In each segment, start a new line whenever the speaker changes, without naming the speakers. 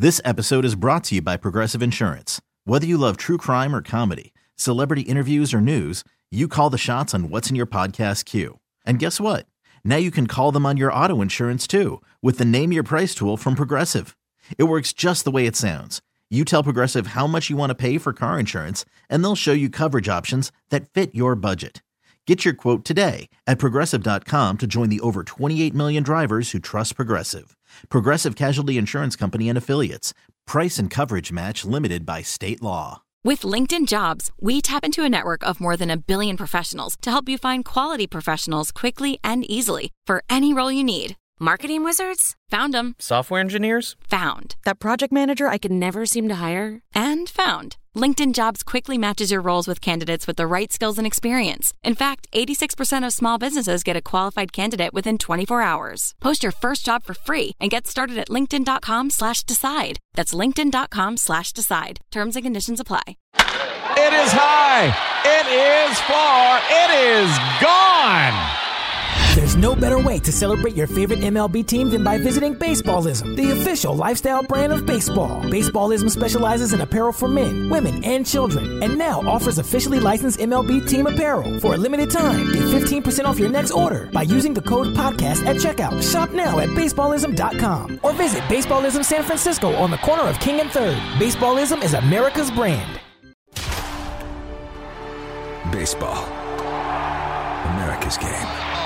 This episode is brought to you by Progressive Insurance. Whether you love true crime or comedy, celebrity interviews or news, you call the shots on what's in your podcast queue. And guess what? Now you can call them on your auto insurance too with the Name Your Price tool from Progressive. It works just the way it sounds. You tell Progressive how much you want to pay for car insurance, and they'll show you coverage options that fit your budget. Get your quote today at Progressive.com to join the over 28 million drivers who trust Progressive. Progressive Casualty Insurance Company and Affiliates. Price and coverage match limited by state law.
With LinkedIn Jobs, we tap into a network of more than 1 billion professionals to help you find quality professionals quickly and easily for any role you need.
Marketing wizards?
Found them.
Software engineers?
Found.
That project manager I could never seem to hire?
And found. LinkedIn Jobs quickly matches your roles with candidates with the right skills and experience. In fact, 86% of small businesses get a qualified candidate within 24 hours. Post your first job for free and get started at linkedin.com/decide. That's linkedin.com/decide. Terms and conditions apply.
It is high. It is far. It is gone.
There's no better way to celebrate your favorite MLB team than by visiting Baseballism, the official lifestyle brand of baseball. Baseballism specializes in apparel for men, women, and children, and now offers officially licensed MLB team apparel. For a limited time, get 15% off your next order by using the code PODCAST at checkout. Shop now at Baseballism.com or visit Baseballism San Francisco on the corner of King and 3rd. Baseballism is America's brand.
Baseball. America's game.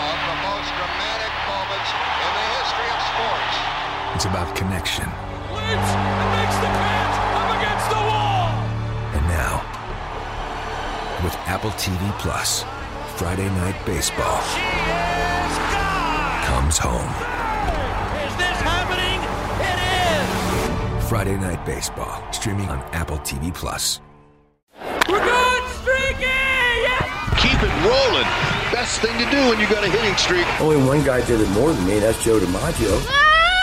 It's about connection.
Lynch makes the catch up against the wall.
And now, with Apple TV Plus, Friday Night Baseball comes home.
Is this happening? It is.
Friday Night Baseball, streaming on Apple TV Plus.
We're good, streaky! Yes!
Keep it rolling. Best thing to do when you got a hitting streak.
Only one guy did it more than me. That's Joe DiMaggio.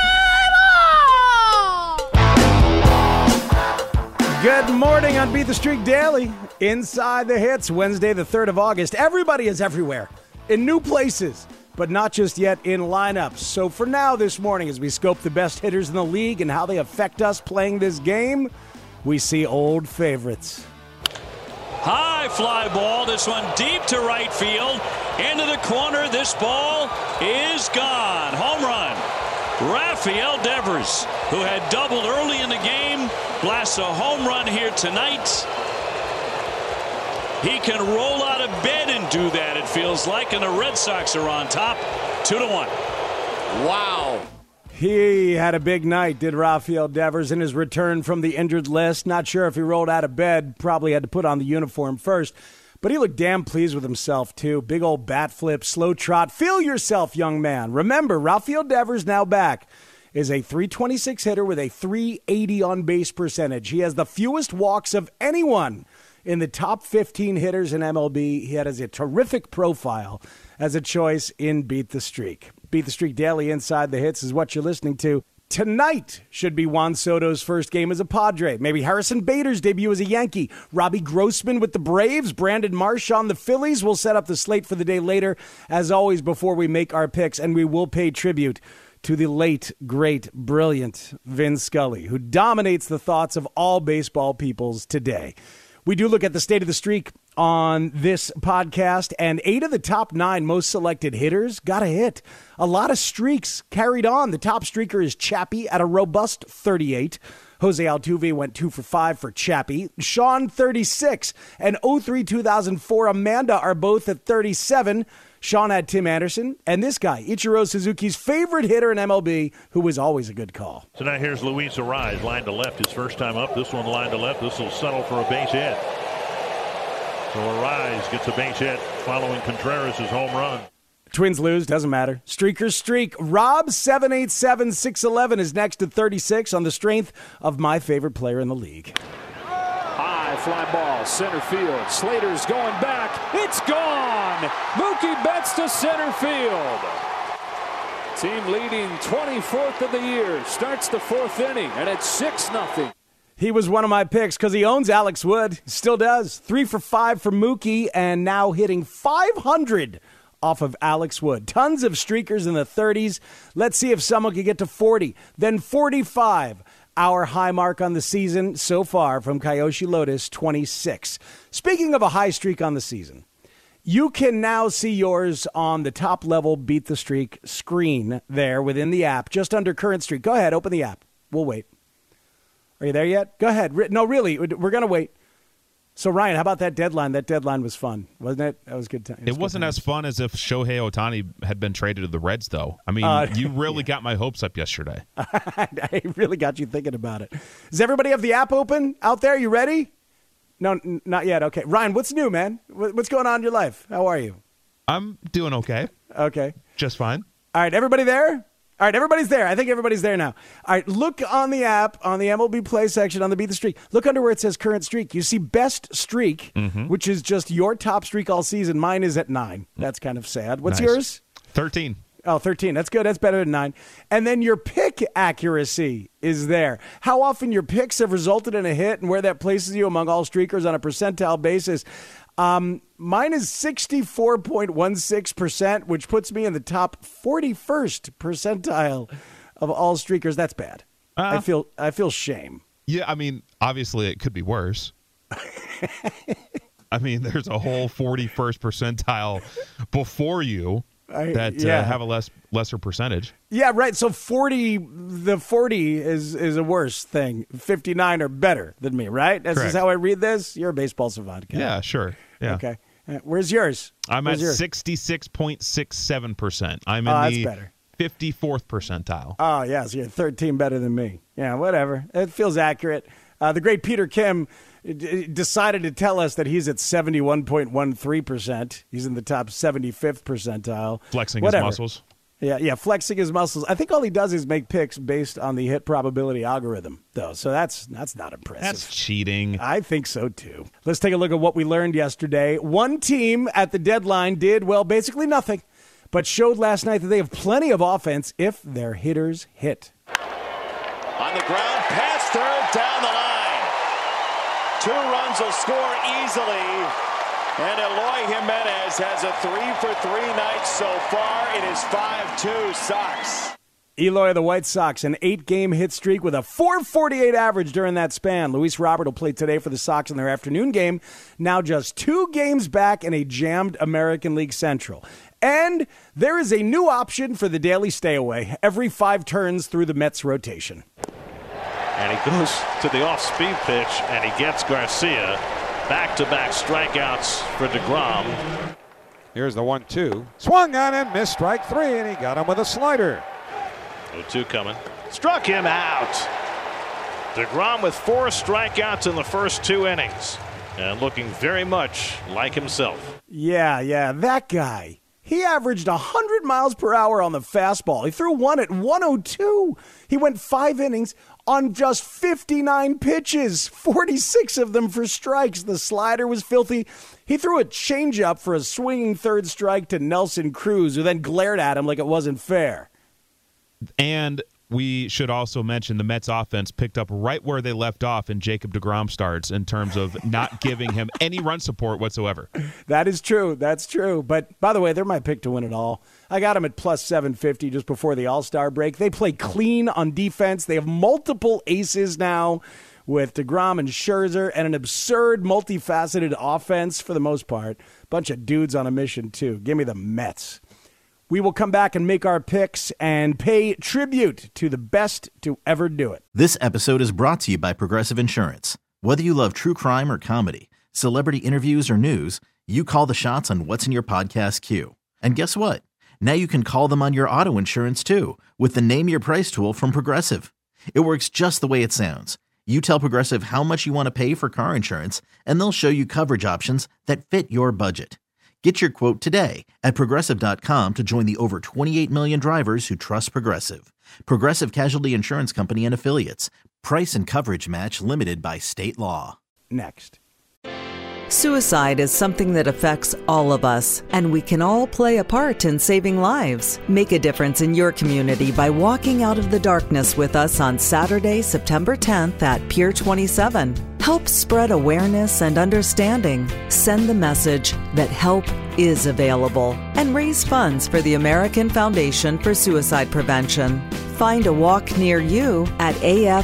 Good morning on Beat the Streak Daily. Inside the Hits, Wednesday, the 3rd of August. Everybody is everywhere, in new places, but not just yet in lineups. So for now this morning, as we scope the best hitters in the league and how they affect us playing this game, we see old favorites.
High fly ball. This one deep to right field. Into the corner. This ball is gone. Home run. Rafael Devers, who had doubled early in the game, blasts a home run here tonight. He can roll out of bed and do that, it feels like, and the Red Sox are on top, 2-1.
Wow. He had a big night, did Rafael Devers, in his return from the injured list. Not sure if he rolled out of bed, probably had to put on the uniform first. But he looked damn pleased with himself, too. Big old bat flip, slow trot. Feel yourself, young man. Remember, Rafael Devers, now back, is a .326 hitter with a .380 on-base percentage. He has the fewest walks of anyone in the top 15 hitters in MLB. He has a terrific profile as a choice in Beat the Streak. Beat the Streak Daily Inside the Hits is what you're listening to. Tonight should be Juan Soto's first game as a Padre. Maybe Harrison Bader's debut as a Yankee. Robbie Grossman with the Braves. Brandon Marsh on the Phillies. We'll set up the slate for the day later, as always, before we make our picks. And we will pay tribute to the late, great, brilliant Vin Scully, who dominates the thoughts of all baseball peoples today. We do look at the state of the streak on this podcast, and 8 of the top 9 most selected hitters got a hit. A lot of streaks carried on. The top streaker is Chappie at a robust 38. Jose Altuve went 2 for 5 for Chappie. Sean, 36, and 03-2004 Amanda are both at 37. Sean had Tim Anderson, and this guy, Ichiro Suzuki's favorite hitter in MLB, who was always a good call.
So now here's Luis Arraez, line to left, his first time up. This one line to left. This will settle for a base hit. So Arraez gets a base hit following Contreras' home run.
Twins lose, doesn't matter. Streakers streak. Rob 787-611 is next at 36 on the strength of my favorite player in the league.
High fly ball, center field. Slater's going back. It's gone. Mookie Betts to center field. Team leading 24th of the year. Starts the 4th inning, and it's 6-0.
He was one of my picks because he owns Alex Wood. Still does. 3 for 5 for Mookie, and now hitting .500 off of Alex Wood. Tons of streakers in the 30s. Let's see if someone can get to 40. Then 45. Our high mark on the season so far from Kyoshi Lotus, 26. Speaking of a high streak on the season, you can now see yours on the top level Beat the Streak screen there within the app, just under current streak. Go ahead, open the app. We'll wait. Are you there yet? Go ahead. No, really, we're going to wait. So, Ryan, how about that deadline? That deadline was fun, wasn't it? That was good time.
It wasn't as fun as if Shohei Ohtani had been traded to the Reds, though. I mean, you really got my hopes up yesterday.
I really got you thinking about it. Does everybody have the app open out there? You ready? No, not yet. Okay. Ryan, what's new, man? What's going on in your life? How are you?
I'm doing okay.
Okay.
Just fine.
All right, everybody there? All right, everybody's there. I think everybody's there now. All right, look on the app, on the MLB Play section, on the Beat the Streak. Look under where it says current streak. You see best streak, which is just your top streak all season. Mine is at 9. That's kind of sad. What's yours?
13.
Oh, 13. That's good. That's better than 9. And then your pick accuracy is there. How often your picks have resulted in a hit and where that places you among all streakers on a percentile basis. Mine is 64.16%, which puts me in the top 41st percentile of all streakers. That's bad. I feel shame.
Yeah, I mean, obviously it could be worse. I mean, there's a whole 41st percentile before you that have a lesser percentage.
Yeah, right. So 40 is a worse thing. 59 are better than me, right? That's just how I read this. You're a baseball savant. Ken.
Yeah, sure. Yeah.
Okay. Where's yours?
I'm at 66.67%. I'm in the
better.
54th percentile.
Oh, yeah. So you're 13 better than me. Yeah, whatever. It feels accurate. The great Peter Kim decided to tell us that he's at 71.13%. He's in the top 75th percentile.
Flexing his muscles.
Yeah, flexing his muscles. I think all he does is make picks based on the hit probability algorithm, though. So that's not impressive.
That's cheating.
I think so, too. Let's take a look at what we learned yesterday. One team at the deadline did, well, basically nothing, but showed last night that they have plenty of offense if their hitters hit.
On the ground, past third, down the line. 2 runs will score easily. And Eloy Jimenez has a 3-for-3 night so far. It is 5-2 Sox.
Eloy of the White Sox, an 8-game hit streak with a .448 average during that span. Luis Robert will play today for the Sox in their afternoon game. Now just 2 games back in a jammed American League Central. And there is a new option for the daily stay-away every 5 turns through the Mets rotation.
And he goes to the off-speed pitch, and he gets Garcia. Back-to-back strikeouts for DeGrom.
Here's the 1-2. Swung on and missed strike 3, and he got him with a slider.
0-2 coming. Struck him out. DeGrom with 4 strikeouts in the first 2 innings. And looking very much like himself.
Yeah, that guy. He averaged 100 miles per hour on the fastball. He threw one at 102. He went 5 innings on just 59 pitches, 46 of them for strikes. The slider was filthy. He threw a changeup for a swinging third strike to Nelson Cruz, who then glared at him like it wasn't fair.
And we should also mention the Mets offense picked up right where they left off in Jacob deGrom starts in terms of not giving him any run support whatsoever.
That is true. That's true. But, by the way, they're my pick to win it all. I got them at plus 750 just before the All-Star break. They play clean on defense. They have multiple aces now with deGrom and Scherzer and an absurd, multifaceted offense for the most part. Bunch of dudes on a mission, too. Give me the Mets. We will come back and make our picks and pay tribute to the best to ever do it.
This episode is brought to you by Progressive Insurance. Whether you love true crime or comedy, celebrity interviews or news, you call the shots on what's in your podcast queue. And guess what? Now you can call them on your auto insurance too with the Name Your Price tool from Progressive. It works just the way it sounds. You tell Progressive how much you want to pay for car insurance, and they'll show you coverage options that fit your budget. Get your quote today at Progressive.com to join the over 28 million drivers who trust Progressive. Progressive Casualty Insurance Company and Affiliates. Price and coverage match limited by state law.
Next.
Suicide is something that affects all of us, and we can all play a part in saving lives. Make a difference in your community by walking out of the darkness with us on Saturday, September 10th at Pier 27. Help spread awareness and understanding. Send the message that help is available and raise funds for the American Foundation for Suicide Prevention. Find a walk near you at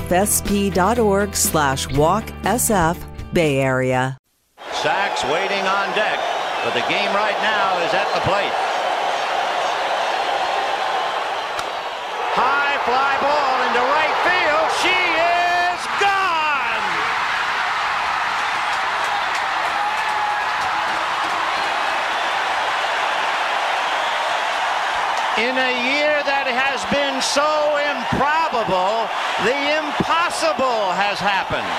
afsp.org/walksf Bay Area.
Sachs waiting on deck, but the game right now is at the plate. High fly ball into right field. She is gone! In a year that has been so improbable, the impossible has happened.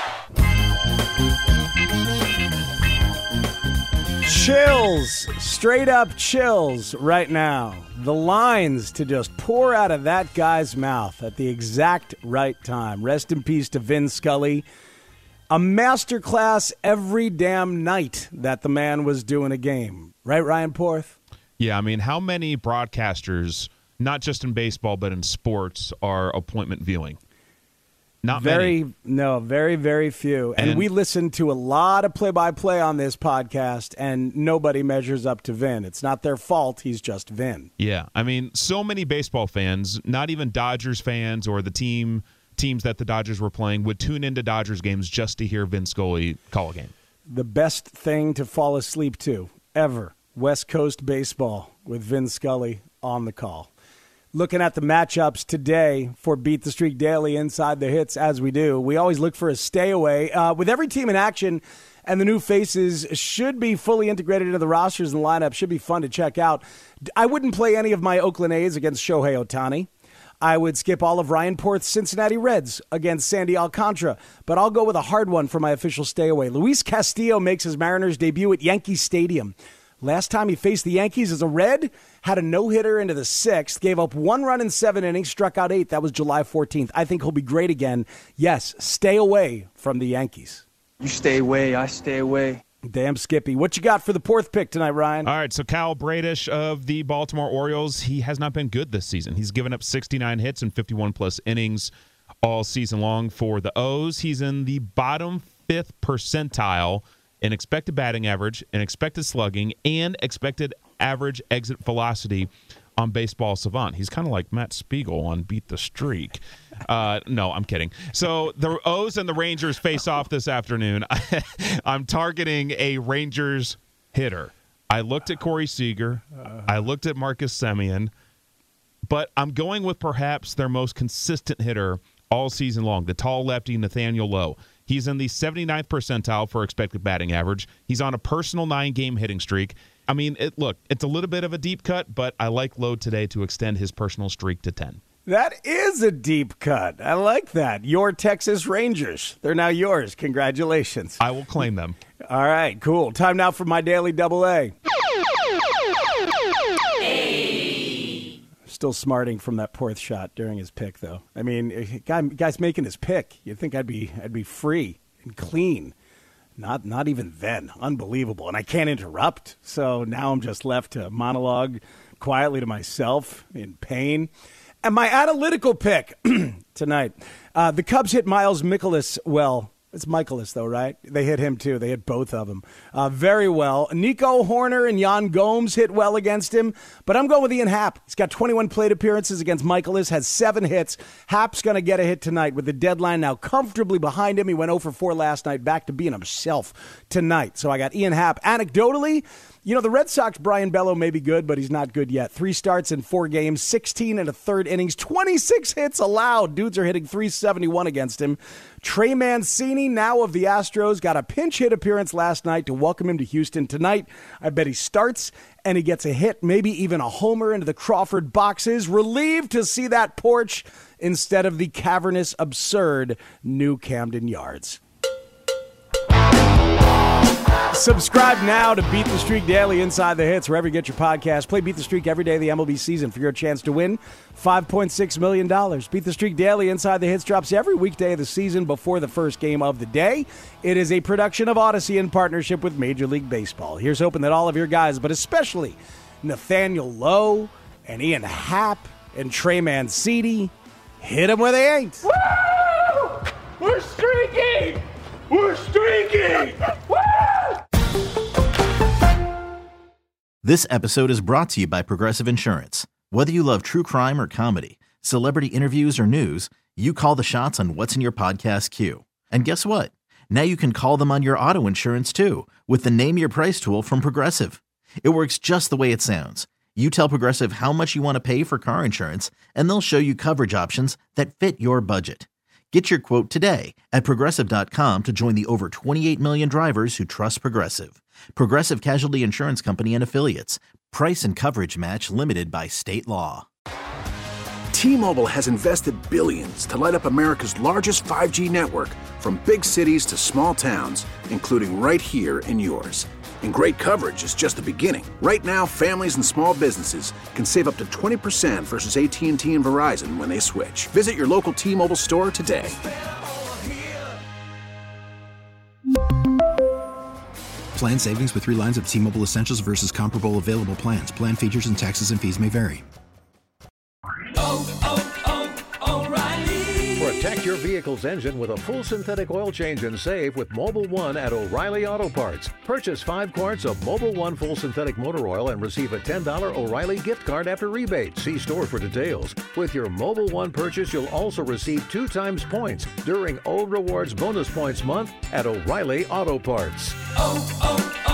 Chills, straight up chills right now. The lines to just pour out of that guy's mouth at the exact right time. Rest in peace to Vin Scully. A masterclass every damn night that the man was doing a game. Right, Ryan Porth?
Yeah, I mean, how many broadcasters, not just in baseball but in sports, are appointment viewing? Not many.
No, very, very few. And we listen to a lot of play-by-play on this podcast, and nobody measures up to Vin. It's not their fault. He's just Vin.
Yeah, I mean, so many baseball fans, not even Dodgers fans or the teams that the Dodgers were playing, would tune into Dodgers games just to hear Vin Scully call a game.
The best thing to fall asleep to ever, West Coast baseball with Vin Scully on the call. Looking at the matchups today for Beat the Streak Daily Inside the Hits, as we do, we always look for a stay away. With every team in action and the new faces should be fully integrated into the rosters and lineup, should be fun to check out. I wouldn't play any of my Oakland A's against Shohei Ohtani. I would skip all of Ryan Porth's Cincinnati Reds against Sandy Alcantara, but I'll go with a hard one for my official stay away. Luis Castillo makes his Mariners debut at Yankee Stadium. Last time he faced the Yankees as a Red, had a no-hitter into the sixth, gave up 1 run in 7 innings, struck out 8. That was July 14th. I think he'll be great again. Yes, stay away from the Yankees.
You stay away, I stay away.
Damn Skippy. What you got for the Porth pick tonight, Ryan?
All right, so Kyle Bradish of the Baltimore Orioles, he has not been good this season. He's given up 69 hits and 51-plus innings all season long for the O's. He's in the bottom 5th percentile in expected batting average, in expected slugging, and expected average exit velocity on Baseball Savant. He's kind of like Matt Spiegel on Beat the Streak. No, I'm kidding. So the O's and the Rangers face off this afternoon. I'm targeting a Rangers hitter. I looked at Corey Seager. I looked at Marcus Semien. But I'm going with perhaps their most consistent hitter all season long, the tall lefty Nathaniel Lowe. He's in the 79th percentile for expected batting average. He's on a personal 9-game hitting streak. I mean, it's a little bit of a deep cut, but I like Lowe today to extend his personal streak to 10.
That is a deep cut. I like that. Your Texas Rangers. They're now yours. Congratulations.
I will claim them.
All right, cool. Time now for my daily double A. Still smarting from that Porth shot during his pick, though. I mean, guy's making his pick. You'd think I'd be free and clean. Not even then. Unbelievable. And I can't interrupt. So now I'm just left to monologue quietly to myself in pain. And my analytical pick tonight, the Cubs hit Miles Mikolas well. It's Michaelis, though, right? They hit him, too. They hit both of them very well. Nico Horner and Yan Gomes hit well against him, but I'm going with Ian Happ. He's got 21 plate appearances against Michaelis, has 7 hits. Happ's going to get a hit tonight with the deadline now comfortably behind him. He went 0 for 4 last night, back to being himself tonight. So I got Ian Happ. Anecdotally, you know, the Red Sox, Brian Bello may be good, but he's not good yet. 3 starts in 4 games, 16 1/3 innings, 26 hits allowed. Dudes are hitting .371 against him. Trey Mancini, now of the Astros, got a pinch hit appearance last night to welcome him to Houston tonight. I bet he starts and he gets a hit, maybe even a homer into the Crawford boxes. Relieved to see that porch instead of the cavernous, absurd new Camden Yards. Subscribe now to Beat the Streak Daily Inside the Hits, wherever you get your podcast. Play Beat the Streak every day of the MLB season for your chance to win $5.6 million. Beat the Streak Daily Inside the Hits drops every weekday of the season before the first game of the day. It is a production of Odyssey in partnership with Major League Baseball. Here's hoping that all of your guys, but especially Nathaniel Lowe and Ian Happ and Trey Mancini, hit them where they ain't.
Woo! We're streaking! Woo!
This episode is brought to you by Progressive Insurance. Whether you love true crime or comedy, celebrity interviews or news, you call the shots on what's in your podcast queue. And guess what? Now you can call them on your auto insurance too with the Name Your Price tool from Progressive. It works just the way it sounds. You tell Progressive how much you want to pay for car insurance, and they'll show you coverage options that fit your budget. Get your quote today at Progressive.com to join the over 28 million drivers who trust Progressive. Progressive Casualty Insurance Company and Affiliates. Price and coverage match limited by state law.
T-Mobile has invested billions to light up America's largest 5G network, from big cities to small towns, including right here in yours. And great coverage is just the beginning. Right now, families and small businesses can save up to 20% versus AT&T and Verizon when they switch. Visit your local T-Mobile store today.
Plan savings with 3 lines of T-Mobile Essentials versus comparable available plans. Plan features and taxes and fees may vary.
Protect your vehicle's engine with a full synthetic oil change and save with Mobil 1 at O'Reilly Auto Parts. Purchase 5 quarts of Mobil 1 full synthetic motor oil and receive a $10 O'Reilly gift card after rebate. See store for details. With your Mobil 1 purchase, you'll also receive 2 times points during O Rewards Bonus Points Month at O'Reilly Auto Parts.